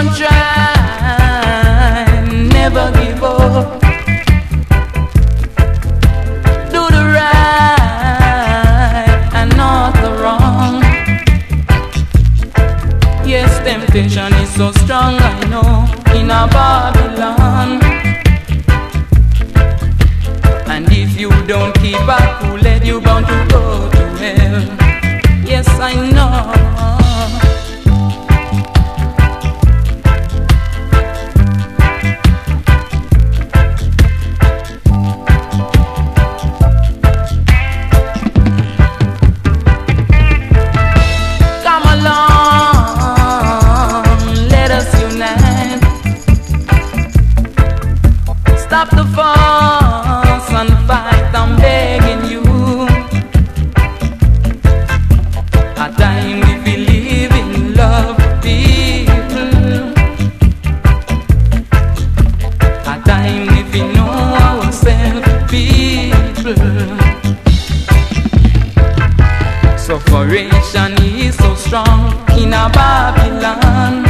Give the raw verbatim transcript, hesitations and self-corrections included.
on trying, never give up. Do the right and not the wrong. Yes, temptation is so strong, I know, in a Babylon. And if you don't keep a cool head, you're bound to go to hell. Yes, I know. Come along, let us unite. Stop the fuss and fight, I'm begging you. A time we believe in love, people. A time if we know ourselves, people. Sufferation is so strong in a Babylon.